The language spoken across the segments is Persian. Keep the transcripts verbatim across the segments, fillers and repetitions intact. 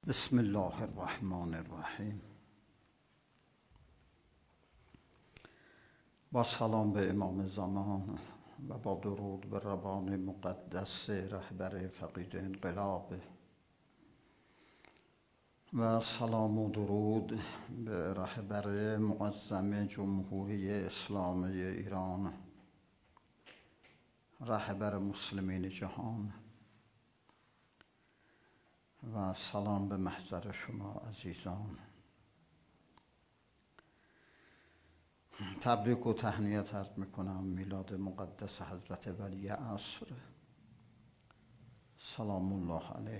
بسم الله الرحمن الرحیم. با سلام به امام زمان و با درود به روان مقدس رهبر فقید انقلاب و سلام و درود به رهبر معظم جمهوری اسلامی ایران، رهبر مسلمین جهان، و سلام به محضر شما عزیزان. تبریک و تهنیت عرض میکنم میلاد مقدس حضرت ولی عصر سلام الله علیه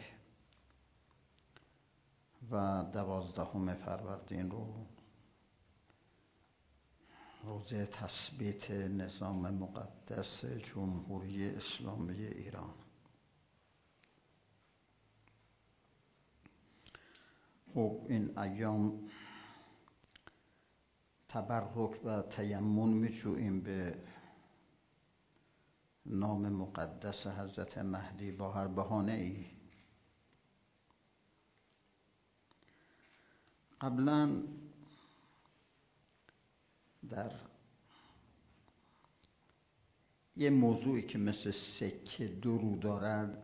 و دوازدهم فروردین رو روز تثبیت نظام مقدس جمهوری اسلامی ایران. خب این ایام تبرک و تیمم می‌جوییم به نام مقدس حضرت مهدی با هر بهانه‌ای. قبلا در یه موضوعی که مثل سکه درو دارد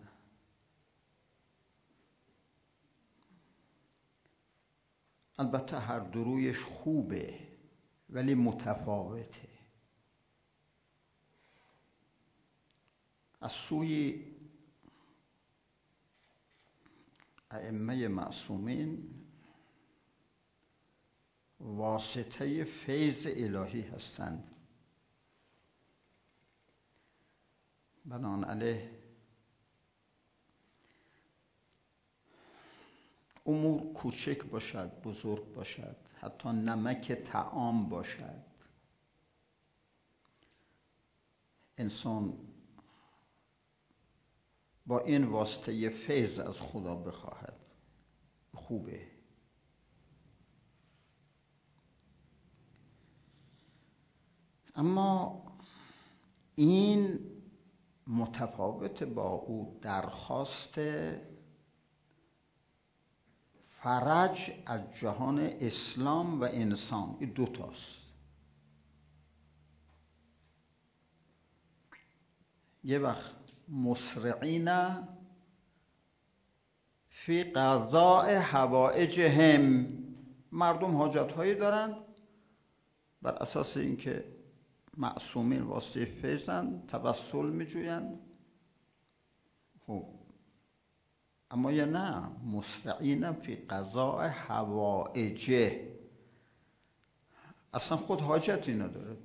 البته هر درویش خوبه ولی متفاوته. از سوی ائمه معصومین واسطه فیض الهی هستند، بنابراین امور کوچک باشد بزرگ باشد، حتی نمک طعام باشد، انسان با این واسطه فیض از خدا بخواهد، خوبه. اما این متفاوت با او درخواست فرج از جهان اسلام و انسان، این دو تاست. یه وقت مسرعین فی قضاء حوائجهم، مردم حاجت هایی دارند، بر اساس اینکه معصومین واسطه فیضند توسل می جویند. خب اما یا نه، مسرعین فی قضاء حوائجه، اصلا خود حاجتی نداره.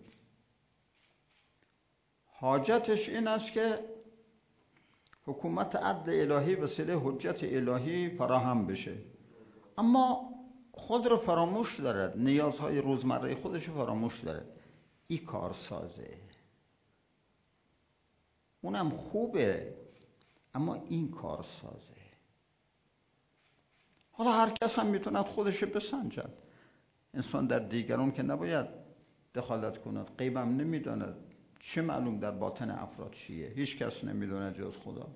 حاجتش این است که حکومت عدل الهی وسیله حجت الهی فراهم بشه، اما خود رو فراموش دارد، نیازهای روزمره خودش رو فراموش دارد. این کارسازه، اونم خوبه اما این کارسازه. حالا هر کس هم میتوند خودش بسنجد. انسان در دیگران که نباید دخالت کند، غیبم نمیداند، چه معلوم در باطن افراد چیه، هیچ کس نمیدونه جز خدا.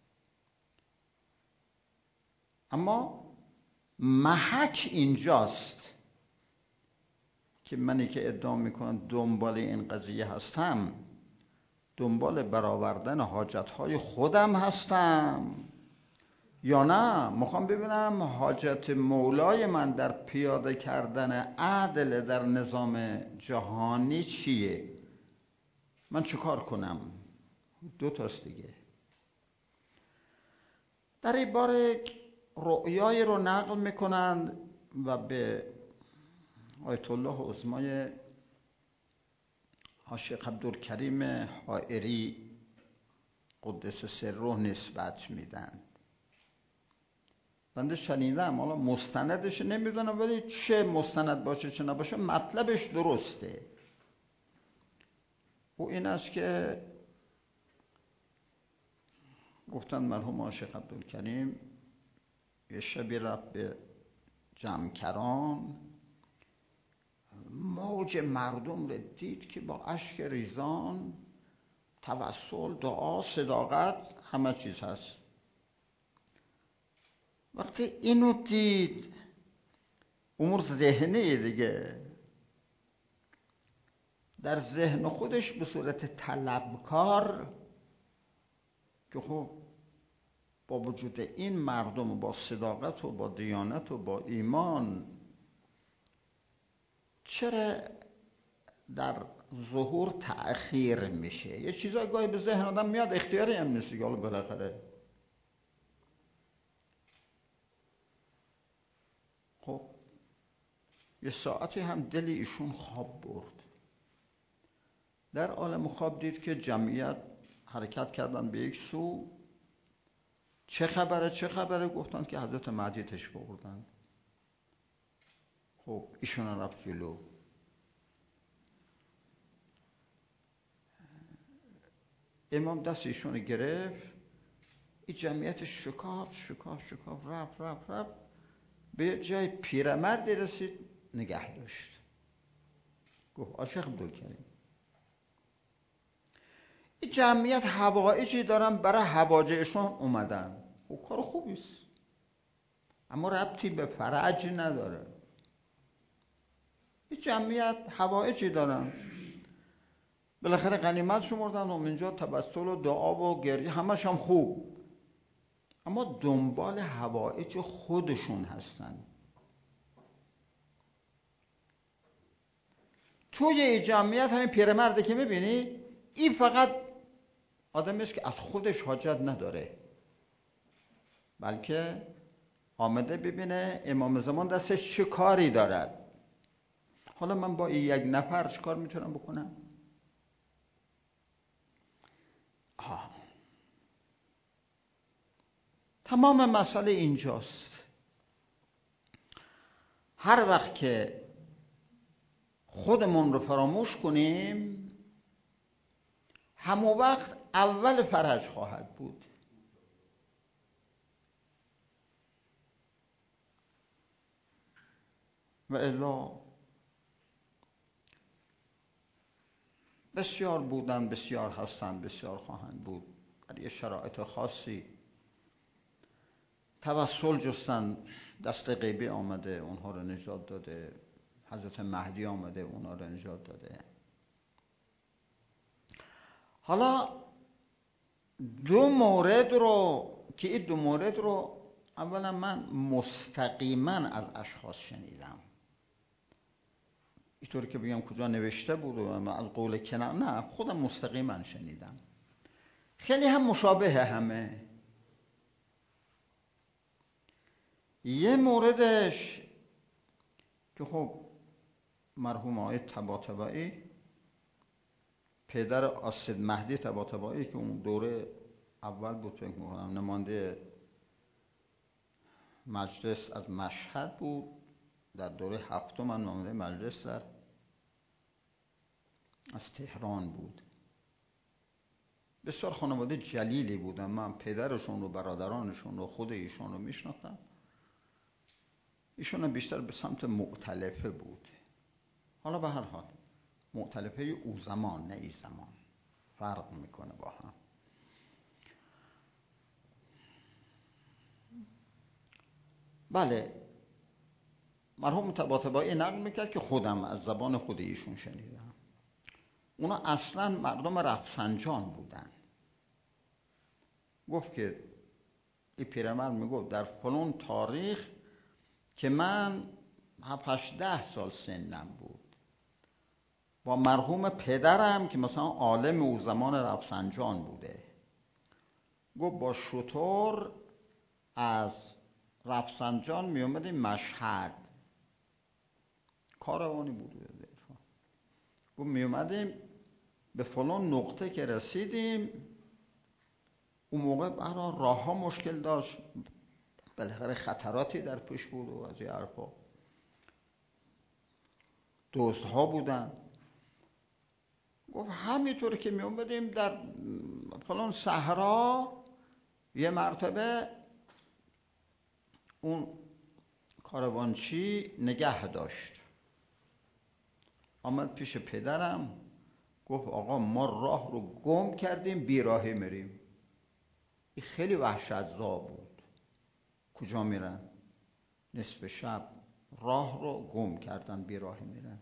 اما محک اینجاست که منی که ادعا میکنم دنبال این قضیه هستم، دنبال برآوردن حاجتهای خودم هستم یا نه میخوام ببینم حاجت مولای من در پیاده کردن عدل در نظام جهانی چیه، من چه کار کنم. دو تاست دیگه. در این باره رؤیای رو نقل میکنند و به آیت الله عظمای شیخ عبدالکریم حائری قدس سره نسبت میدن. بنده شنیدم، حالا مستندش نمیدونم، ولی چه مستند باشه چه نباشه مطلبش درسته. او این است که گفتن مرحوم شیخ عبدالکریم یه شبی رفت به جمکران، موج مردم رو دید که با اشک ریزان توسل، دعا، صداقت، همه چیز هست. وقتی اینو دید، امور ذهنی دیگه، در ذهن خودش به صورت طلبکار که خب با وجود این مردم با صداقت و با دیانت و با ایمان چرا در ظهور تأخیر میشه؟ یه چیزای گاهی به ذهن آدم میاد، اختیاری هم نیست دیگه، حالا بالاخره خب یه ساعتی هم دل ایشون خواب برد. در عالم خواب دید که جمعیت حرکت کردن به یک سو. چه خبره چه خبره؟ گفتند که حضرت مهدی تشریف آوردند. خب ایشون رفت جلو. امام دست ایشون گرفت، این جمعیت شکاف شکاف شکاف رفت رفت رفت به جای پیرمردی رسید، نگه داشت. گفت عاشق عبدالکریم، این جمعیت حوائجی دارن، برای حواجشون اومدن. خب کار خوبیست، اما ربطی به فرج نداره. این جمعیت حوائجی دارن، بالاخره غنیمت شمردن و اینجا تبسل و دعا و گریه همش هم خوب، اما دنبال حوائج خودشون هستن. توی این جمعیت همین پیرمرده که میبینی، این فقط آدمی است که از خودش حاجت نداره، بلکه آمده ببینه امام زمان دستش چه کاری دارد. حالا من با این یک نفر چه کار میتونم بکنم؟ آه. تمام مسئله اینجاست. هر وقت که خودمون رو فراموش کنیم، همون وقت اول فرج خواهد بود. و الا بسیار بودن، بسیار هستن، بسیار خواهند بود. در یه شرایط خاصی توسل جستن، دست غیبی آمده اونها رو نجات داده، حضرت مهدی آمده اونها رو نجات داده. حالا دو مورد رو که این دو مورد رو اولا من مستقیما از اشخاص شنیدم، اینطوری که بگم کجا نوشته بود و من از قول کنم، نه، خودم مستقیما شنیدم. خیلی هم مشابه همه. یه موردش که خب مرحوم آقای طباطبایی، پدر آسد مهدی طباطبایی که اون دوره اول بود فکر می‌کنم نماینده مجلس از مشهد بود، در دوره هفتم هم نماینده مجلس در از تهران بود. بسیار خانواده جلیلی بودن. من پدرشون و برادرانشون و خود ایشون رو میشناختم. ایشون هم بیشتر به سمت مؤتلفه بود. حالا به هر حال مؤتلفه او زمان نه ای زمان فرق میکنه با هم. بله، مرحوم طباطبایی نقل میکرد که خودم از زبان خود ایشون شنیدم. اونا اصلا مردم رفسنجان بودن. گفت که این پیرمرد میگفت در فلان تاریخ که من هفت هشت ده سال سنم بود، با مرحوم پدرم که مثلا عالم او زمان رفسنجان بوده، گفت با شتر از رفسنجان می اومدیم مشهد، کاروانی بود. گفت می اومدیم به فلان نقطه که رسیدیم، اون موقع برای راه ها مشکل داشت، بالاخره خطراتی در پیش بود و از این حرفا، دزدها بودن. گفت همینطور که می اومدیم در فلان صحرا، یه مرتبه اون کاروانچی نگه داشت، آمد پیش پدرم گفت آقا ما راه رو گم کردیم، بیراهی میریم. این خیلی وحشتزا بود. کجا میرن؟ نصف شب راه رو گم کردن، بیراهی میرن.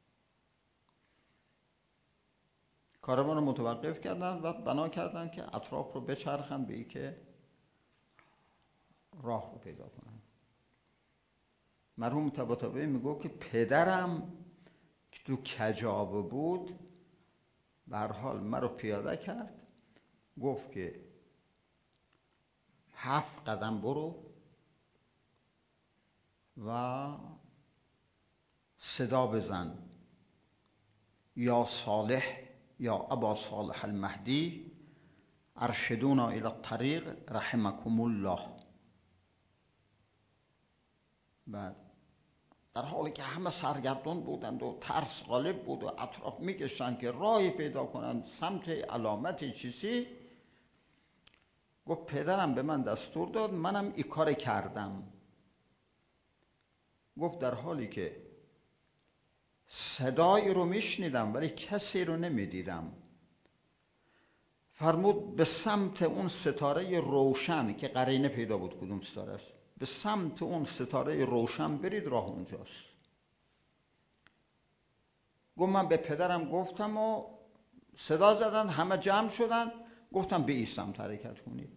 کاروان رو متوقف کردن و بنا کردن که اطراف رو بچرخن به ای که راه رو پیدا کنن. مرحوم طباطبایی میگو که پدرم که تو کجاب بود به هر حال مرا پیاده کرد، گفت که هفت قدم برو و صدا بزن یا صالح یا ابا صالح المهدی ارشدونا الی الطریق رحمکم الله. بعد در حالی که همه سرگردان بودند و ترس غالب بود و اطراف میگشتند که راهی پیدا کنند سمت علامت چیزی، گفت پدرم به من دستور داد، منم این کار کردم. گفت در حالی که صدایی رو میشنیدم ولی کسی رو نمیدیدم. فرمود به سمت اون ستاره روشن که قرینه پیدا بود کدوم ستاره است، به سمت اون ستاره روشن برید، راه اونجاست. گفت من به پدرم گفتم و صدا زدن، همه جمع شدن، گفتم به این سمت حرکت کنید.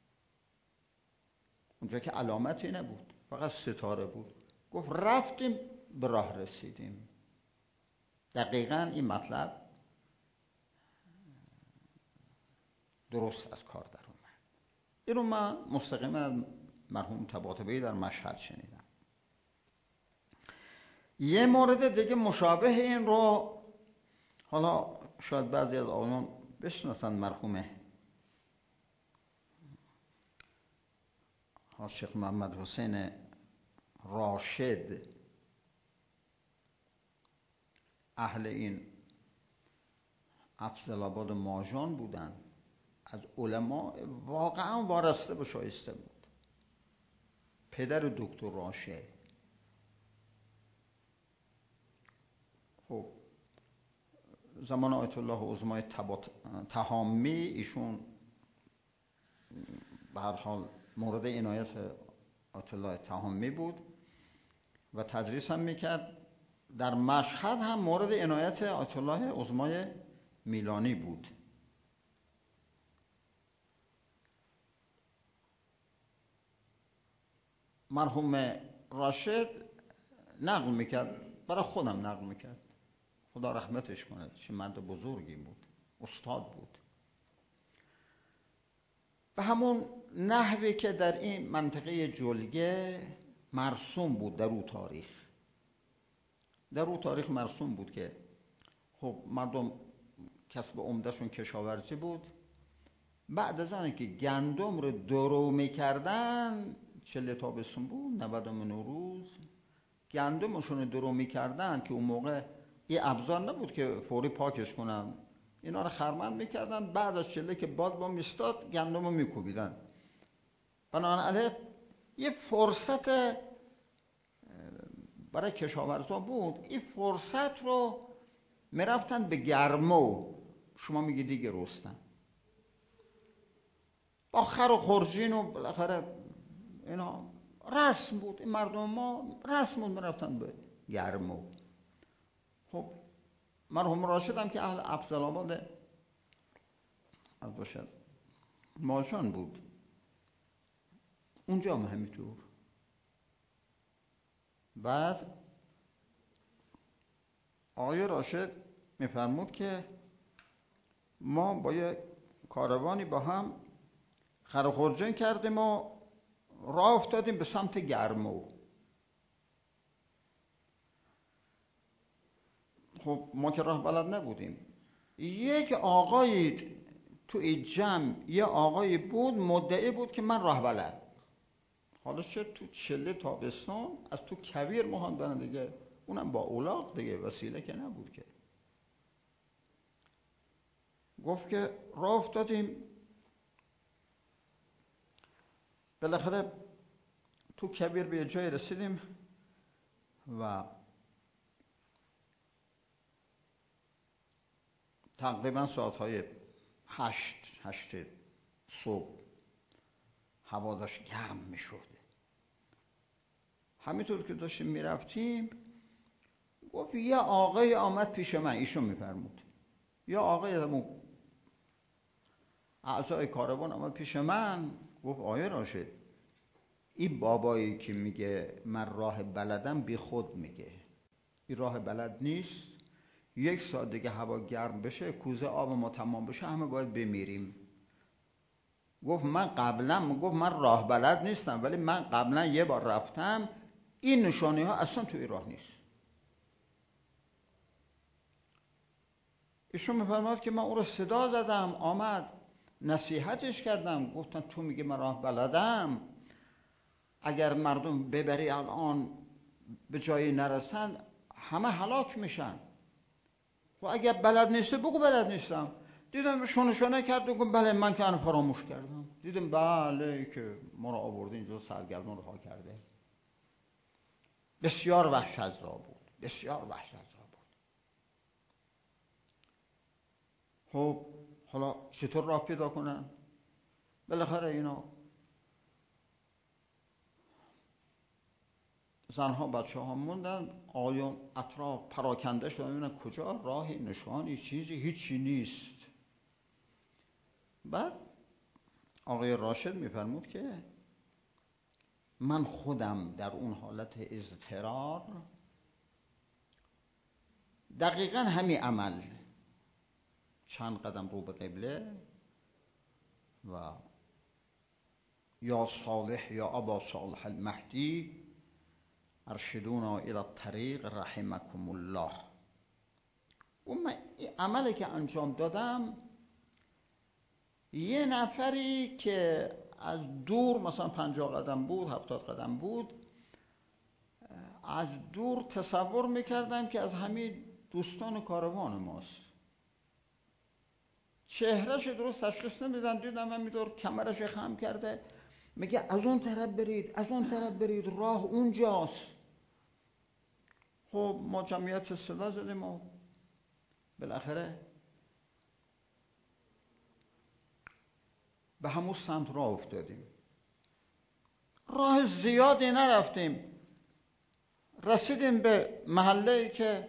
اونجا که علامتی نبود، فقط ستاره بود. گفت رفتیم به راه رسیدیم. دقیقاً این مطلب درست از کار در اومد. این رو من مستقیما از مرحوم طباطبایی در مشهد شنیدم. یه مورد دیگه مشابه این رو، حالا شاید بعضی از آقایان بشناسن، مرحوم شیخ محمد حسین راشد، اهل این افضلآباد ماجان بودن، از علما واقعا وارسته و شایسته بود. پدر دکتر راشد. خب زمان آیت الله عظمای تهامی ایشون به هر حال مورد عنایت آیت الله تهامی بود و تدریس هم میکرد. در مشهد هم مورد عنایت آیت الله عظمای میلانی بود. مرحوم راشد نقل میکرد، برای خودم نقل میکرد، خدا رحمتش کنه، چه مرد بزرگی بود، استاد بود. به همون نحوی که در این منطقه جلگه مرسوم بود در او تاریخ، در او تاریخ مرسوم بود که خب مردم کسب عمدهشون کشاورزی بود. بعد از آنکه گندم رو درو میکردن، چله تابستون بود، نودم نوروز، گندمشون رو درو میکردن که اون موقع این ابزار نبود که فوری پاکش کنن، اینا رو خرمن میکردن، بعد از چله که باد با میستاد گندم رو میکوبیدن. بنابراین یه فرصت برای کشاورزا بود، این فرصت رو میرفتن به گرمو، شما میگی دیگه رستن، با خر و خرجین و بالاخره اینا رسم بود. این مردم ما رسم بود میرفتن به گرمو. خب مرحوم راشد هم که اهل افضلآباد از باشد ماشان بود، اونجا هم همینطور. بعد آقای راشد میفرمود که ما با یک کاروانی با هم خر و خرجین کردیم و راه افتادیم به سمت گرمو. خب ما که راه بلد نبودیم. یک آقایی تو این جمع، یه آقایی بود مدعی بود که من راه بلد. حالا چه تو چله تابستان از تو کویر مهان برن دیگه، اونم با اولاغ دیگه، وسیله که نبود که. گفت که راه افتادیم، بالاخره تو کویر به جای رسیدیم و تقریبا ساعتهای هشت هشت صبح هوا داشت گرم می شد. همینطور که داشتیم میرفتیم گفت یه آقای آمد پیش من، ایشون میفرمود یه آقای همون اعضای کاروان آمد پیش من، گفت آقای راشد این بابایی که میگه من راه بلدم بی خود میگه، این راه بلد نیست، یک ساعت دیگه هوا گرم بشه کوزه آب ما تمام بشه همه باید بمیریم. گفت من قبلا گفت من راه بلد نیستم ولی من قبلا یه بار رفتم این نشانه ها اصلا توی راه نیست. ایشون میفرماد که من او رو صدا زدم آمد نصیحتش کردم، گفتن تو میگه من راه بلدم، اگر مردم ببری الان به جایی نرسن همه هلاک میشن، و اگر بلد نیسته بگو بلد نیستم. دیدم شونه شونه کرد و گفت بله من که آن فراموش کردم. دیدم بله که ما رو آورده اینجا سرگردان رها کرده. بسیار وحشت‌زا بود، بسیار وحشت‌زا بود. خب حالا چطور راه پیدا کنن؟ بالاخره اینا زنها بچه ها موندن، آقایون اطراف پراکنده شدن ببینن کجا راهی نشانی چیزی هیچی نیست. بعد آقای راشد میفرمود که من خودم در اون حالت اضطرار دقیقا همین عمل، چند قدم رو به قبله و یا صالح یا ابا صالح المهدی ارشدونا الی الطریق رحمکم الله. اون من این عملی که انجام دادم یه نفری که از دور مثلا پنجاه قدم بود هفتاد قدم بود از دور تصور میکردم که از همین دوستان کاروان ماست، چهرهش درست تشخیص نمیدم، دیدم من میدور کمرش خم کرده میگه از اون طرف برید از اون طرف برید راه اونجاست. خب ما جمعیت صدا زدیم و بالاخره به همون سمت راه افتادیم. راه زیادی نرفتیم، رسیدیم به محله‌ای که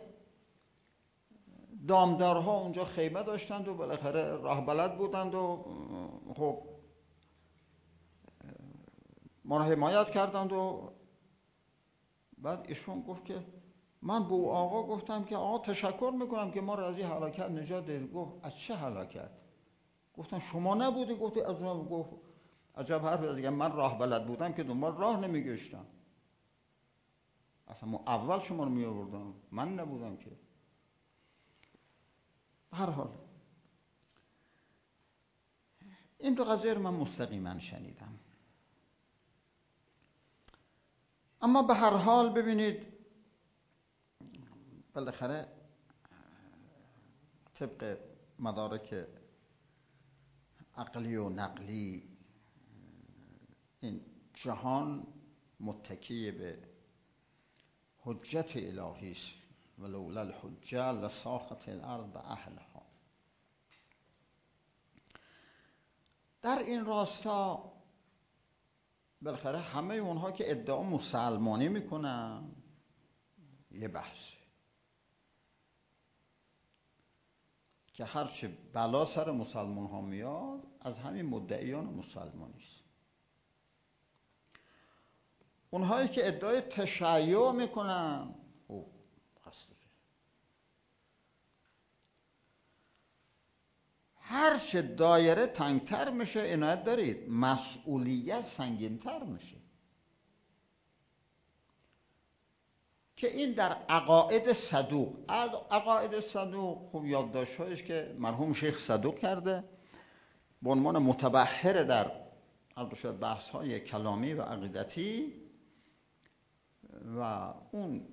دامدارها اونجا خیمه داشتند و بالاخره راه بلد بودند و خب ما را حمایت کردند. و بعد ایشون گفت که من به او آقا گفتم که آقا تشکر میکنم که ما را از این هلاکت نجات دادید. گفت از چه هلاکت؟ گفتم شما نبودی؟ گفتی از اون. گفت عجب حرف از من راه بلد بودم که دنبال راه نمیگشتم، اصلا اول شما رو می آوردم، من نبودم که. هر حال این دو قضیه رو من مستقیما شنیدم. اما به هر حال ببینید بالاخره طبق مدارک عقلی و نقلی این جهان متکی به حجت الهی است، ولولا الحجه لساخت الارض باهلها. در این راستا بالاخره همه اونها که ادعا مسلمانی میکنن یه بحثه که هرچه بلا سر مسلمان ها میاد از همین مدعیان مسلمانی است. اونهایی که ادعای تشیع میکنن او هستی که هرچه دایره تنگتر میشه عنایت دارید مسئولیت سنگینتر میشه، که این در عقاید صدوق. عقاید صدوق خوب یادداشت‌هایش که مرحوم شیخ صدوق کرده به عنوان متبحر در البته بحث‌های کلامی و عقیدتی و اون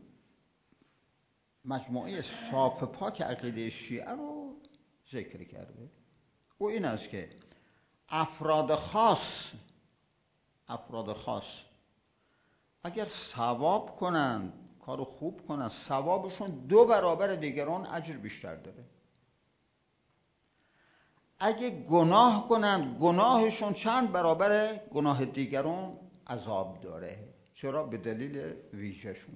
مجموعه صاف پاک عقیده شیعه رو ذکر کرده. او این است که افراد خاص افراد خاص اگر ثواب کنن، کارو خوب کنن، ثوابشون دو برابر دیگران اجر بیشتر داره. اگه گناه کنن گناهشون چند برابر گناه دیگران عذاب داره. چرا؟ به دلیل ویژه‌شون.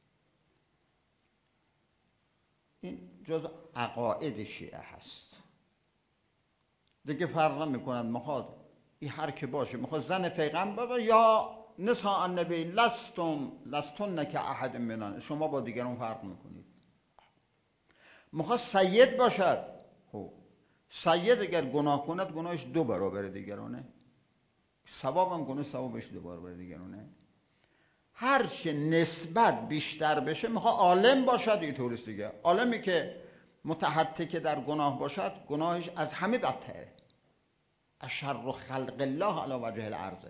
این جز عقاید شیعه هست. دیگه فرق نمی‌کند میخواد این هر که باشه، میخواد زن پیغمبر باشه یا نساء النبی لستم لستن که احد منان، شما با دیگران فرق میکنید. میخواد سید باشد، خب سید اگر گناه کند گناهش دو برابر دیگرانه، ثواب هم کنه ثوابش دو برابر دیگرانه. هر چه نسبت بیشتر بشه، میخواد عالم باشد اینطوریست دیگه. عالمی که متحتک در گناه باشد گناهش از همه بدتره. اشر خلق الله علی وجه الارض.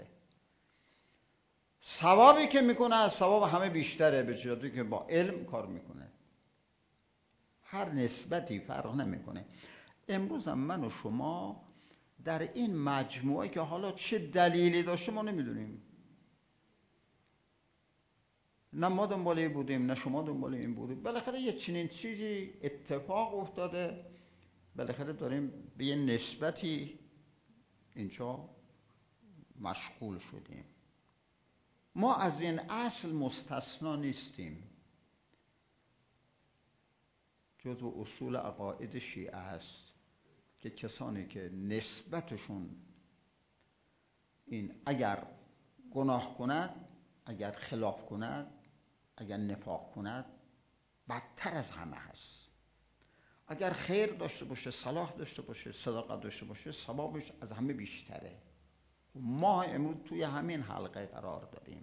ثوابی که میکنه از ثواب همه بیشتره، به جهتی که با علم کار میکنه. هر نسبتی فرق نمیکنه. امروز هم من و شما در این مجموعه که حالا چه دلیلی داشته ما نمیدونیم، نه ما دنباله بودیم نه شما دنباله این بودیم، بالاخره یه چنین چیزی اتفاق افتاده، بالاخره داریم به یه نسبتی اینجا مشغول شدیم. ما از این اصل مستثنا نیستیم. جزو اصول عقاید شیعه است که کسانی که نسبتشون این اگر گناه کند، اگر خلاف کند، اگر نفاق کند بدتر از همه هست. اگر خیر داشته باشه، صلاح داشته باشه، صداقت داشته باشه، ثوابش از همه بیشتره. ما امروز توی همین حلقه قرار داریم.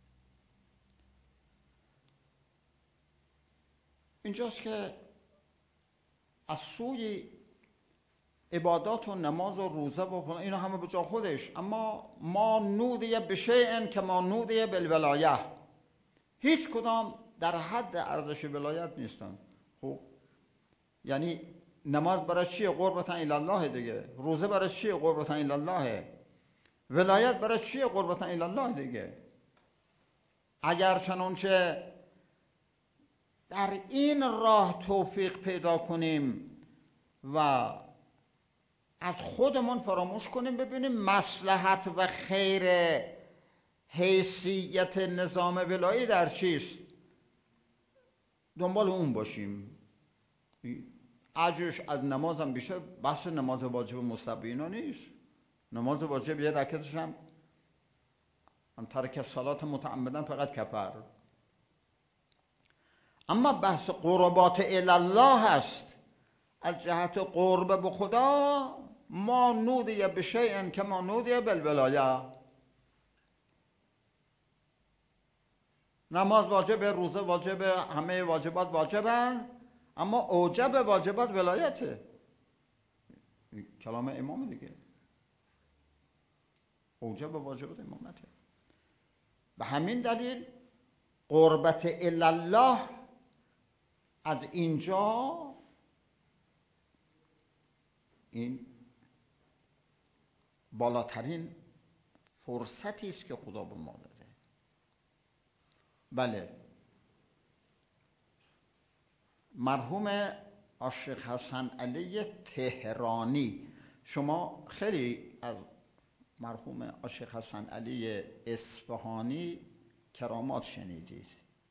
اینجاست که از سوی عبادات و نماز و روزه و فلان اینا همه به جا خودش، اما ما نودیه بشیء که ما نودیه بالولایه، هیچ کدام در حد ارزش ولایت نیستن. خب یعنی نماز برای چیه؟ قربتا الی الله دیگه. روزه برای چیه؟ قربتا الی الله. ولایت برای چیه؟ قربتا الی الله دیگه. اگر چنانچه در این راه توفیق پیدا کنیم و از خودمون فراموش کنیم، ببینیم مصلحت و خیر حیثیت نظام ولایی در چیست، دنبال اون باشیم. اجرش از نماز هم بیشتر. بحث نماز واجب و مستحب اینا نیست. نماز واجب یه رکعتش هم هم ترک صلات متعمدن فقط کفر. اما بحث قربات الله هست. از جهت قرب به خدا ما نودیه بشیء که ما نودیه بالولایه. نماز واجبه، روزه واجبه، همه واجبات واجبن، اما اوجب واجبات ولایته. کلام امام دیگه. اوجب واجبات امامته. به همین دلیل قربت الله از اینجا این بالاترین فرصتی است که خدا به ما داده. بله، مرحوم عاشق حسن علی تهرانی، شما خیلی از مرحوم عاشق حسن علی اصفهانی کرامات شنیدید.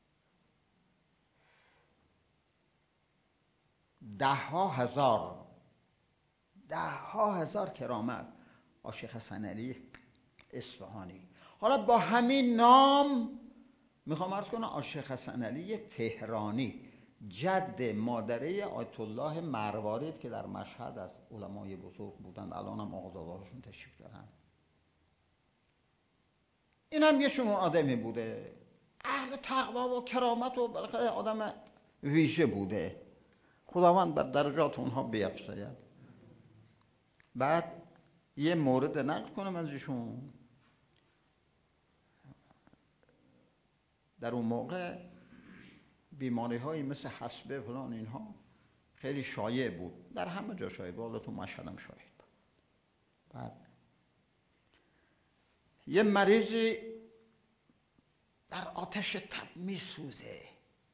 ده ها هزار ده ها هزار کرامت عاشق حسن علی اصفهانی. حالا با همین نام میخوام عرض کنم عاشق حسن علی تهرانی جد مادره آیت الله مروارید که در مشهد از علمای بزرگ بودند، الان هم آقازادهاشون تشریف دارن. این هم یه شنون آدمی بوده، اهل تقوا و کرامت و بالاخره آدم ویژه بوده. خداوند بر درجات اونها بیفزاید. بعد یه مورد نقل کنم از ایشون. در اون موقع بیماری هایی مثل حصبه فلان اینها خیلی شایع بود، در همه جا شایع بود، تو مشهد هم شایع بود. بعد یه مریضی در آتش تب میسوزه.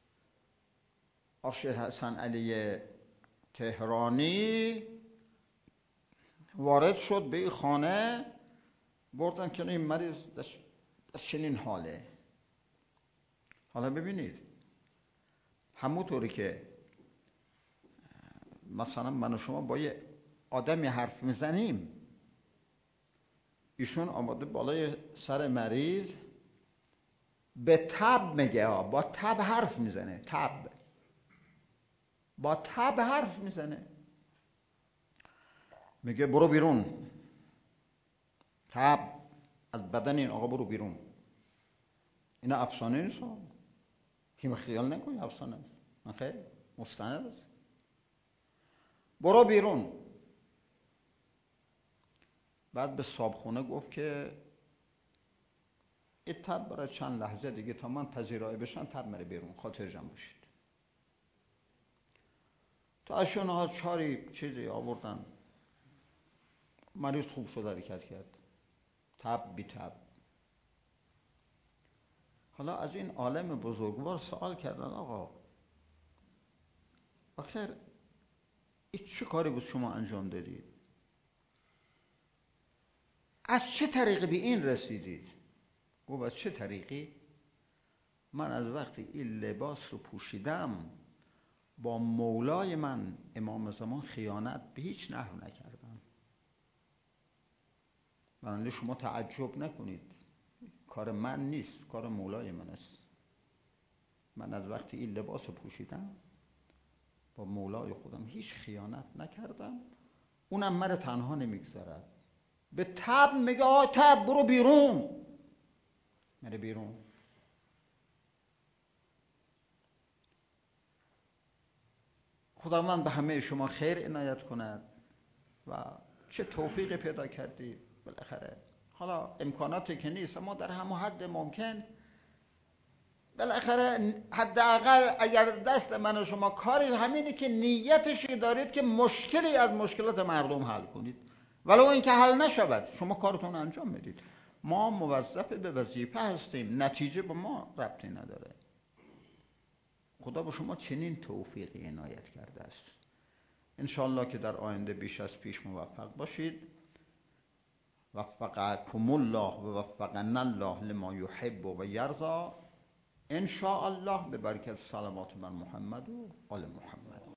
عاشق حسن علی تهرانی وارد شد به خانه، بردن که این مریض در چنین حاله. حالا ببینید همونطوری که مثلا من و شما با یه آدمی حرف میزنیم، ایشون آماده بالای سر مریض به تب میگه، با تب حرف میزنه، تب با تب حرف میزنه، میگه برو بیرون، تب از بدن این آقا برو بیرون. این افسانه نیست، که خیال نکنی افسانه است، من خیلی مستند است. برو بیرون. بعد به صابخونه گفت که این تب برای چند لحظه دیگه تا من پذیرایی بشن تب مره بیرون، خاطر جمع باشید. تا اشون ها چاری چیزی آوردن، مریض خوب شد، حرکت کرد، تب بی تب. حالا از این عالم بزرگوار سوال کردن آقا آخر این چه کاری بود شما انجام دادید؟ از چه طریقی به این رسیدید؟ گفت از چه طریقی؟ من از وقتی این لباس رو پوشیدم با مولای من امام زمان خیانت به هیچ نحو نکردم. بنابراین شما تعجب نکنید، کار من نیست، کار مولای من است. من از وقتی این لباس رو پوشیدم با مولای خودم هیچ خیانت نکردم، اونم مرا تنها نمیگذارد. به تب میگه آ تب برو بیرون، میره بیرون. خداوند به همه شما خیر عنایت کند و چه توفیقی پیدا کردید بالاخره. حالا امکاناتی که نیست، اما در همون حد ممکن بالاخره حداقل اگر دست من و شما کاری همینه که نیتشی دارید که مشکلی از مشکلات مردم حل کنید، ولو اینکه حل نشود شما کارتون انجام میدید. ما موظف به وظیفه هستیم، نتیجه به ما ربطی نداره. خدا به شما چنین توفیقی عنایت کرده است. انشاءالله که در آینده بیش از پیش موفق باشید. وفقکم الله و وفقنا الله لما یحب و یرضا. ان شاء الله به برکت صلوات بر محمد و آل محمد.